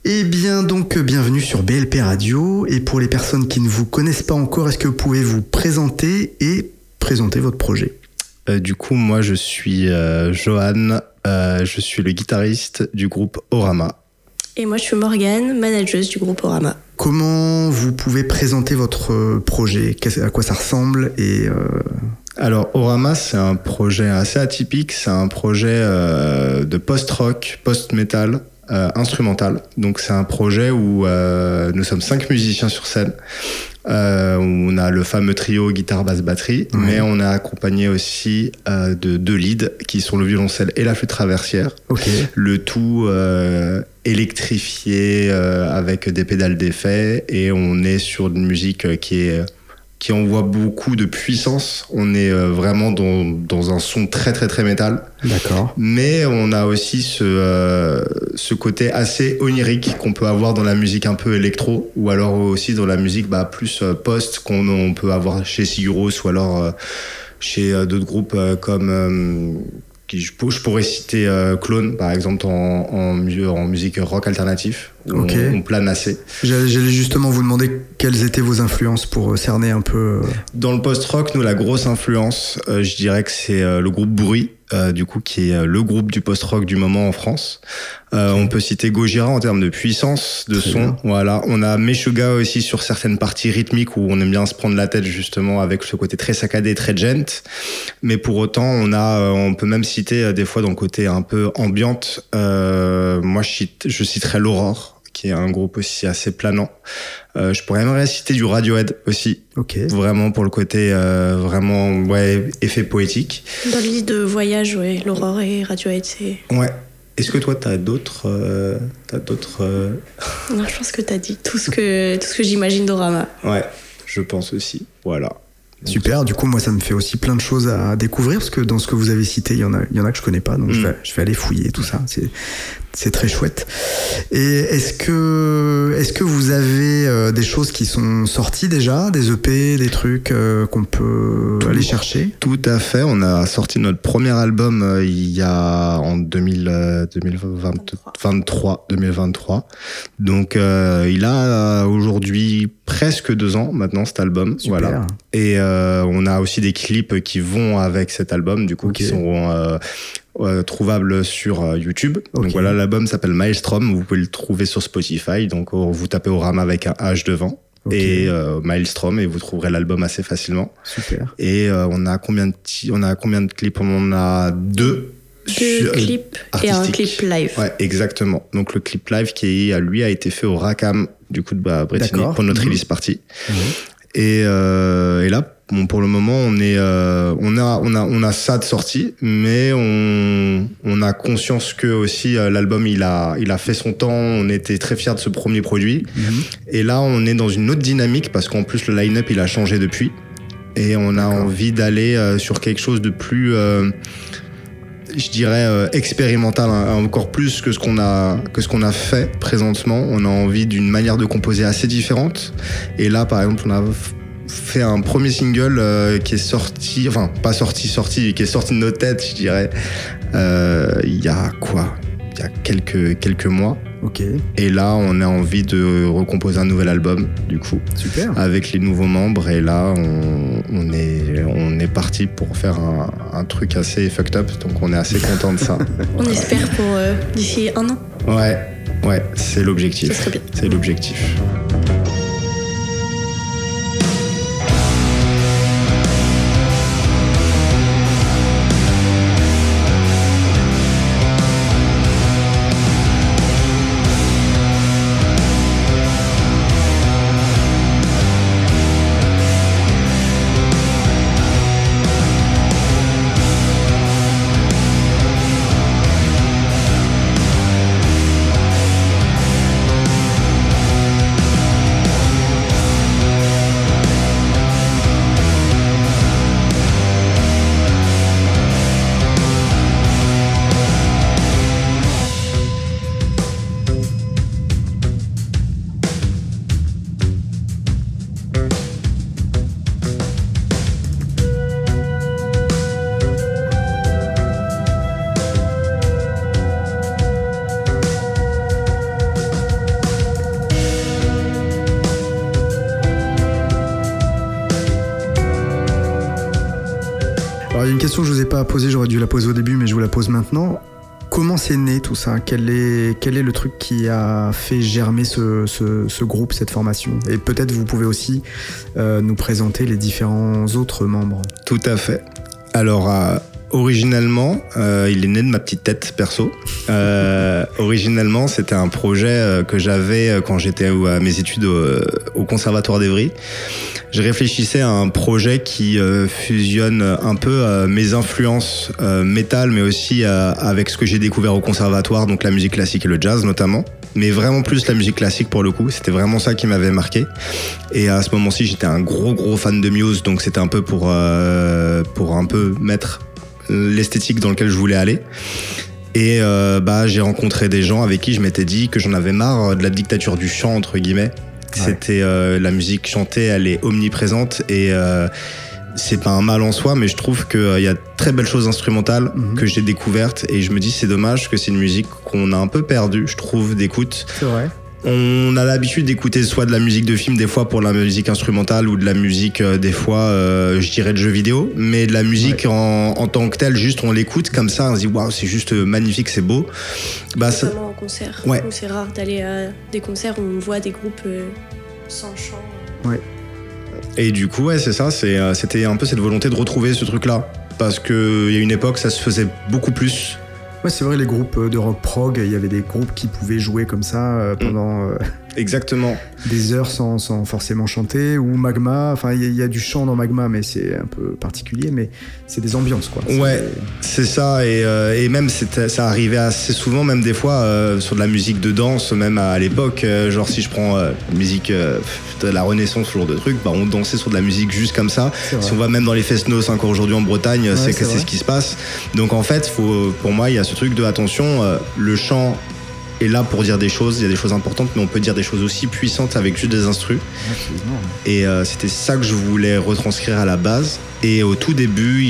Eh bien donc bienvenue sur BLP Radio, et pour les personnes qui ne vous connaissent pas encore, est-ce que vous pouvez vous présenter et présenter votre projet? Du coup moi je suis Johan, je suis le guitariste du groupe Orama. Et moi je suis Morgane, manageuse du groupe Orama. Comment vous pouvez présenter votre projet? À quoi ça ressemble Alors Orama, c'est un projet assez atypique, c'est un projet de post-rock, post-metal, instrumental. Donc c'est un projet où nous sommes 5 musiciens sur scène. Où on a le fameux trio guitare, basse, batterie, mais on a accompagné aussi de 2 leads qui sont le violoncelle et la flûte traversière. Le tout électrifié avec des pédales d'effet, et on est sur une musique qui envoie beaucoup de puissance. On est vraiment dans un son très très très métal. D'accord. Mais on a aussi ce côté assez onirique qu'on peut avoir dans la musique un peu électro, ou alors aussi dans la musique plus post qu'on peut avoir chez Sigur Rós, ou alors chez d'autres groupes comme... je pourrais citer Clone, par exemple, en musique rock alternatif. On plane assez. J'allais justement vous demander quelles étaient vos influences pour cerner un peu... Dans le post-rock, nous, la grosse influence, je dirais que c'est le groupe Bruit, du coup, qui est le groupe du post-rock du moment en France. On peut citer Gojira en termes de puissance, de son. Bien. Voilà. On a Meshuggah aussi sur certaines parties rythmiques où on aime bien se prendre la tête, justement, avec ce côté très saccadé, très gent. Mais pour autant, on peut même citer des fois dans le côté un peu ambiante. Moi, je citerais l'Aurore, qui est un groupe aussi assez planant. Je pourrais même citer du Radiohead aussi. Vraiment pour le côté effet poétique. Dans l'idée de voyage, l'Aurore et Radiohead, c'est... Ouais. Est-ce que toi, t'as d'autres... Non, je pense que t'as dit tout ce que j'imagine d'Orama. Ouais, je pense aussi. Voilà. Super, du coup moi ça me fait aussi plein de choses à découvrir, parce que dans ce que vous avez cité, il y en a que je connais pas, donc je vais aller fouiller tout ça, c'est très chouette. Et est-ce que vous avez des choses qui sont sorties déjà, des EP, des trucs qu'on peut aller chercher? Tout à fait, on a sorti notre premier album en 2023. Donc il a aujourd'hui presque 2 ans maintenant, cet album. Super. Voilà. Et on a aussi des clips qui vont avec cet album, du coup, qui seront trouvables sur YouTube. Donc voilà, l'album s'appelle Maelstrom, vous pouvez le trouver sur Spotify, donc vous tapez Orama avec un H devant. Et Maelstrom, et vous trouverez l'album assez facilement. Super. Et on a combien de clips? On en a 2 clips et un clip live. Ouais, exactement. Donc le clip live qui lui a été fait au Rackham du coup de Bretigny pour notre release party. Et là, pour le moment, on a ça de sortie, mais on a conscience que aussi l'album il a fait son temps. On était très fiers de ce premier produit. Et là, on est dans une autre dynamique, parce qu'en plus le line-up il a changé depuis, et on a envie d'aller sur quelque chose de plus je dirais expérimental, encore plus que ce qu'on a fait présentement. On a envie d'une manière de composer assez différente. Et là, par exemple, on a fait un premier single qui est sorti, enfin pas sorti, qui est sorti de nos têtes, je dirais, il y a quelques mois. Et là, on a envie de recomposer un nouvel album, du coup. Super. Avec les nouveaux membres. Et là, on est parti pour faire un truc assez fucked up. Donc, on est assez content de ça. On espère pour d'ici 1 an. Ouais, c'est l'objectif. Ça serait bien. C'est l'objectif. y a une question que je vous ai pas posée, j'aurais dû la poser au début, mais je vous la pose maintenant. Comment c'est né tout ça ? Quel est le truc qui a fait germer ce groupe, cette formation ? Et peut-être vous pouvez aussi nous présenter les différents autres membres. Tout à fait. Alors, originellement, il est né de ma petite tête perso. Originellement, c'était un projet que j'avais quand j'étais à mes études au Conservatoire d'Evry. Je réfléchissais à un projet qui fusionne un peu mes influences métal, mais aussi avec ce que j'ai découvert au conservatoire, donc la musique classique et le jazz notamment. Mais vraiment plus la musique classique pour le coup, c'était vraiment ça qui m'avait marqué. Et à ce moment-ci, j'étais un gros fan de Muse, donc c'était un peu pour un peu mettre l'esthétique dans laquelle je voulais aller. Et j'ai rencontré des gens avec qui je m'étais dit que j'en avais marre de la dictature du chant entre guillemets. C'était la musique chantée, elle est omniprésente et c'est pas un mal en soi, mais je trouve qu'il y a de très belles choses instrumentales que j'ai découvertes et je me dis c'est dommage que c'est une musique qu'on a un peu perdue, je trouve, d'écoute. C'est vrai. On a l'habitude d'écouter soit de la musique de film des fois pour la musique instrumentale ou de la musique des fois je dirais de jeux vidéo, mais de la musique en tant que telle, juste on l'écoute comme ça, on se dit waouh c'est juste magnifique, c'est beau. Notamment en concert, où c'est rare d'aller à des concerts où on voit des groupes sans chant. Ouais. Et du coup c'est ça, c'était un peu cette volonté de retrouver ce truc là, parce qu'il y a une époque ça se faisait beaucoup plus. Ouais, c'est vrai, les groupes de rock prog, il y avait des groupes qui pouvaient jouer comme ça pendant exactement des heures sans forcément chanter, ou Magma, enfin il y a du chant dans Magma, mais c'est un peu particulier, mais c'est des ambiances quoi. C'est ça, et même ça arrivait assez souvent, même des fois sur de la musique de danse, même à l'époque, genre si je prends musique de la Renaissance, ce genre de truc, on dansait sur de la musique juste comme ça. Si on va même dans les fest-noz encore aujourd'hui en Bretagne, c'est ce qui se passe. Donc en fait, pour moi, il y a ce truc de attention, le chant est là pour dire des choses, il y a des choses importantes, mais on peut dire des choses aussi puissantes avec juste des instrus. Et c'était ça que je voulais retranscrire à la base. Et au tout début,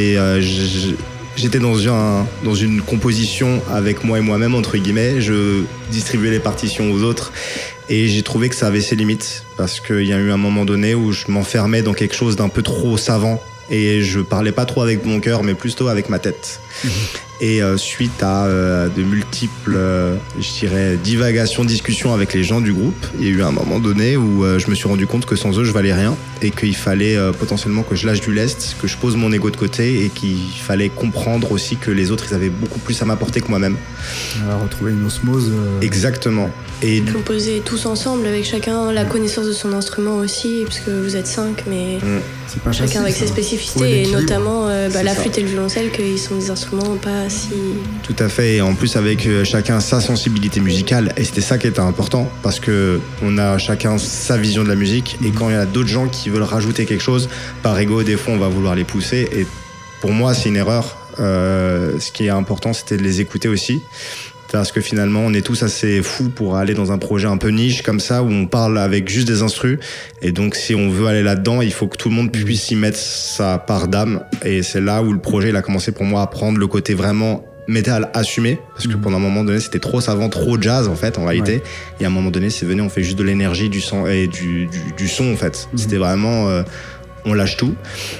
j'étais dans une composition avec moi et moi-même, entre guillemets. Je distribuais les partitions aux autres et j'ai trouvé que ça avait ses limites parce qu'il y a eu un moment donné où je m'enfermais dans quelque chose d'un peu trop savant et je parlais pas trop avec mon cœur, mais plutôt avec ma tête. Et suite à de multiples, je dirais, divagations, discussions avec les gens du groupe, il y a eu un moment donné où je me suis rendu compte que sans eux, je valais rien et qu'il fallait potentiellement que je lâche du lest, que je pose mon ego de côté et qu'il fallait comprendre aussi que les autres, ils avaient beaucoup plus à m'apporter que moi-même. Retrouver une osmose. Exactement. Et composer tous ensemble avec chacun la connaissance de son instrument aussi, parce que vous êtes 5, mais c'est pas chacun facile, avec ça. ses spécificités, et notamment la ça. flûte et le violoncelle, qui sont des instruments pas si... Tout à fait, et en plus avec chacun sa sensibilité musicale, et c'était ça qui était important, parce que on a chacun sa vision de la musique, et quand il y a d'autres gens qui veulent rajouter quelque chose, par ego, des fois on va vouloir les pousser, et pour moi c'est une erreur. Ce qui est important, c'était de les écouter aussi. Parce que finalement, on est tous assez fous pour aller dans un projet un peu niche comme ça, où on parle avec juste des instrus. Et donc, si on veut aller là-dedans, il faut que tout le monde puisse y mettre sa part d'âme. Et c'est là où le projet il a commencé pour moi à prendre le côté vraiment métal assumé. Parce que pendant un moment donné, c'était trop savant, trop jazz en fait, en réalité. Ouais. Et à un moment donné, c'est venu, on fait juste de l'énergie, du son et du son en fait. C'était vraiment, on lâche tout.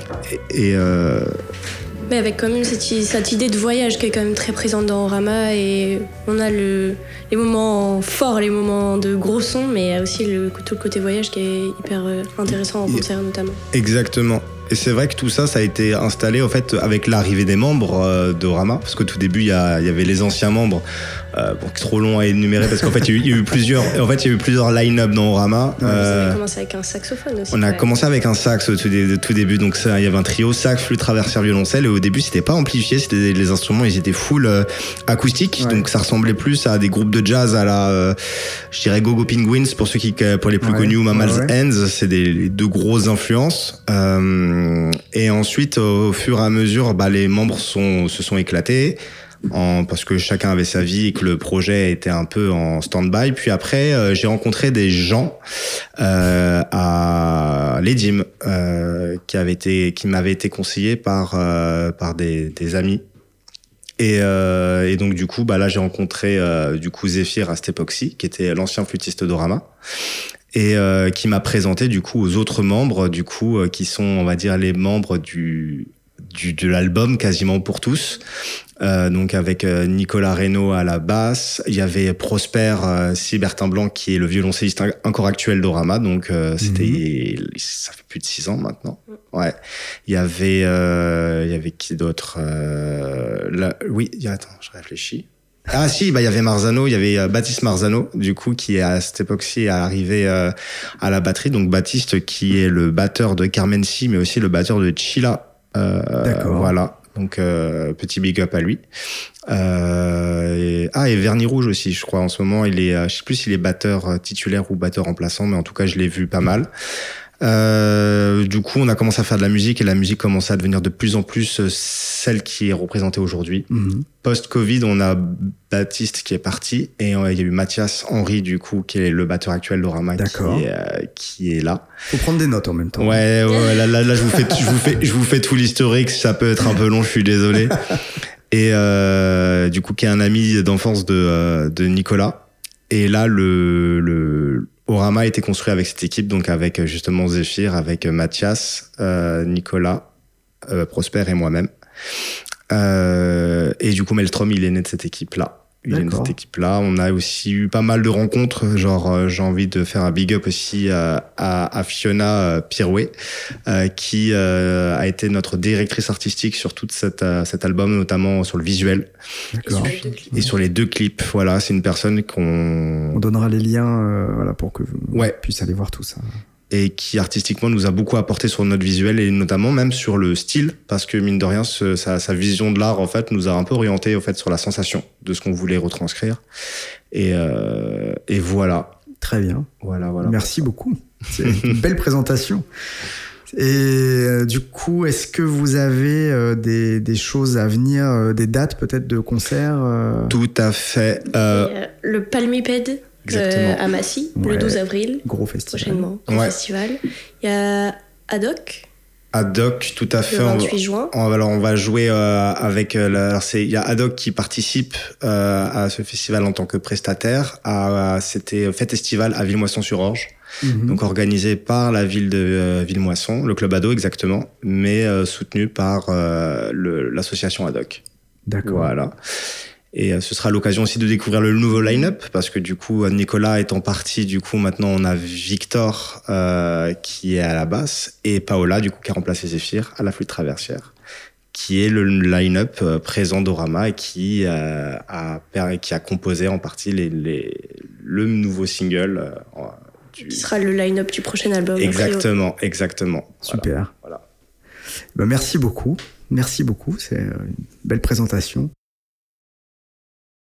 Mais avec quand même cette idée de voyage qui est quand même très présente dans Rama, et on a les moments forts, les moments de gros sons, mais il y a aussi tout le côté voyage qui est hyper intéressant en concert notamment. Exactement. Et c'est vrai que tout ça, ça a été installé en fait avec l'arrivée des membres de Rama, parce qu'au tout début il y avait les anciens membres, trop long à énumérer parce qu'en fait il y a eu plusieurs line-up dans Rama. Vous avez commencé avec un saxophone aussi. On a commencé avec un sax au tout début, donc ça, il y avait un trio sax, flûte traversière, violoncelle, et au début c'était pas amplifié, c'était les instruments, ils étaient full acoustiques, donc ça ressemblait plus à des groupes de jazz à la, je dirais Go Go Penguins pour les plus connus, ou Mammal's Hands, c'est les deux grosses influences. Et ensuite, au fur et à mesure, les membres se sont éclatés parce que chacun avait sa vie et que le projet était un peu en stand-by. Puis après, j'ai rencontré des gens à l'Edim qui m'avaient été conseillés par des amis. Et donc du coup, là j'ai rencontré Zéphyr à cette époque-ci, qui était l'ancien flûtiste de Rama. Et qui m'a présenté du coup aux autres membres qui sont, on va dire, les membres de l'album quasiment pour tous. Donc avec Nicolas Reynaud à la basse, il y avait Prosper Cybertin Blanc qui est le violoncelliste encore actuel d'Orama, donc ça fait plus de 6 ans maintenant. Ouais. Il y avait qui d'autre attends, je réfléchis. Ah si, il y avait Marzano, il y avait Baptiste Marzano, du coup, qui à cette époque-ci est arrivé à la batterie. Donc Baptiste qui est le batteur de Carmen C, mais aussi le batteur de Chila. D'accord. Voilà. Donc petit big up à lui. Et Vernis Rouge aussi, je crois. En ce moment, il est, je sais plus s'il est batteur titulaire ou batteur remplaçant, mais en tout cas, je l'ai vu pas mal. Du coup, on a commencé à faire de la musique et la musique commençait à devenir de plus en plus celle qui est représentée aujourd'hui. Post-Covid, on a Baptiste qui est parti et il y a eu Mathias Henry, du coup, qui est le batteur actuel d'Orama, qui est là. Faut prendre des notes en même temps. Ouais, là, je vous fais tout l'historique. Ça peut être un peu long, je suis désolé. Et du coup, qui est un ami d'enfance de Nicolas. Et là, Orama a été construit avec cette équipe, donc avec justement Zéphyr, avec Mathias, Nicolas, Prosper et moi-même. Et du coup, Meltrom, il est né de cette équipe-là. On a aussi eu pas mal de rencontres, genre j'ai envie de faire un big up aussi à Fiona Pirouet, qui a été notre directrice artistique sur tout cet album, notamment sur le visuel. D'accord. Et sur les 2 clips. Voilà, c'est une personne On donnera les liens pour que vous puissiez aller voir tout ça. Et qui artistiquement nous a beaucoup apporté sur notre visuel et notamment même sur le style, parce que mine de rien sa vision de l'art en fait nous a un peu orienté en fait sur la sensation de ce qu'on voulait retranscrire et voilà. Très bien. Voilà. Merci beaucoup. C'est une belle présentation. Et du coup, est-ce que vous avez des choses à venir, des dates peut-être de concerts Tout à fait. Le Palmipède. À Massy, le 12 avril. Gros festival. Prochainement, festival. Il y a Haddock. Haddock, tout à fait. Le 28 juin. On va jouer avec... il y a Haddock qui participe à ce festival en tant que prestataire. C'était Fête estivale à Villemoisson-sur-Orge. Donc organisé par la ville de Villemoisson, le club Ado exactement, mais soutenu par l'association Haddock. D'accord. Voilà. Et ce sera l'occasion aussi de découvrir le nouveau line-up, parce que du coup, Nicolas étant parti, du coup, maintenant on a Victor qui est à la basse et Paola, du coup, qui a remplacé Zéphyr à la flûte traversière, qui est le line-up présent d'Orama et qui a composé en partie le nouveau single. Qui sera le line-up du prochain album. Exactement. Super. Voilà. Merci beaucoup. C'est une belle présentation.